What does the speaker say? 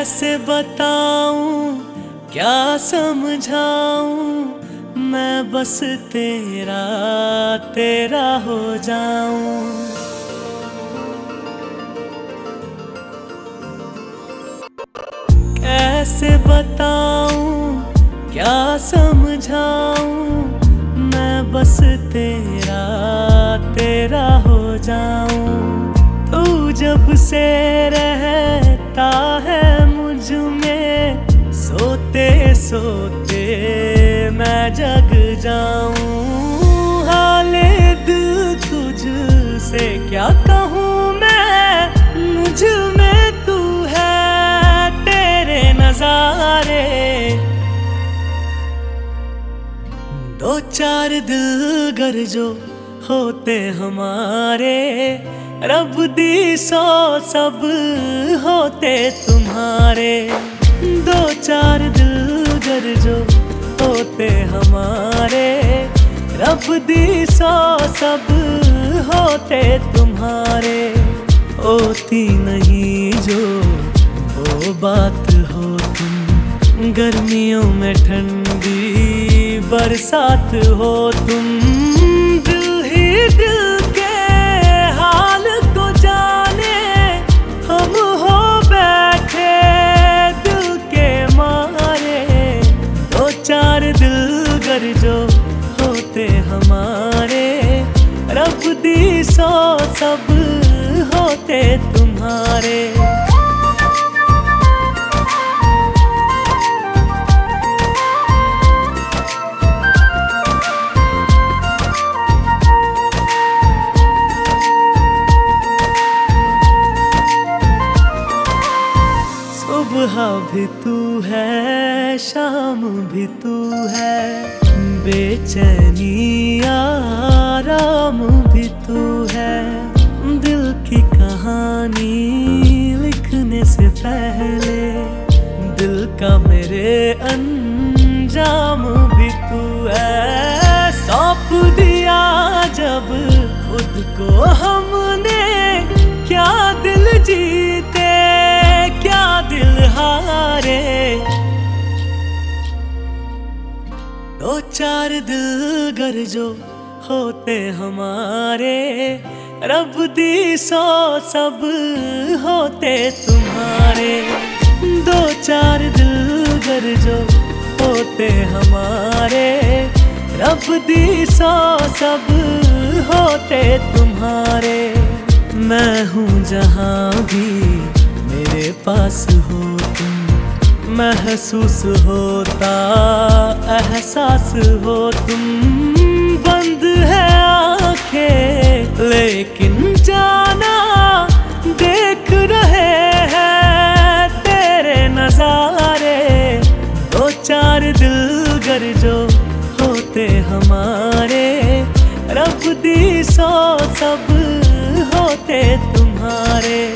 कैसे बताऊं, क्या समझाऊं, मैं बस तेरा तेरा हो जाऊं। कैसे बताऊं, क्या समझाऊं, मैं बस तेरा तेरा हो जाऊं। तू जब से रहता है मुझ में, सोते सोते मैं जग जाऊं। हाले दिल तुझसे क्या कहूँ मैं, मुझ में तू है तेरे नजारे। दो चार दिल गर जो होते हमारे, रब दी सौ सब होते तुम्हारे। दो चार दिल गर जो होते हमारे, रब दी सौ सब होते तुम्हारे। होती नहीं जो वो बात हो तुम, गर्मियों में ठंडी बरसात हो तुम। दिल ही दिल के हाल को जाने, हम हो बैठे दिल के मारे। दो चार दिल गर जो होते हमारे, रब दी सौ सब होते तुम्हारे। सुबह भी तू है, शाम भी तू है, बेचैनी आराम भी तू है। दिल की कहानी लिखने से पहले, दिल का मेरे अंजाम भी तू है। सौंप दिया जब खुद को हमने, क्या दिल जीते क्या दिल हारे। दो चार दिल गर जो होते हमारे, रब दी सौ सब होते तुम्हारे। दो चार दिल गर जो होते हमारे, रब दी सौ सब होते तुम्हारे। मैं हूँ जहाँ भी मेरे पास हो तुम, महसूस होता एहसास हो तुम। बंद है आंखें लेकिन जाना देख रहे हैं तेरे नजारे। दो चार दिल गर जो होते हमारे, रब दी सौ सब होते तुम्हारे।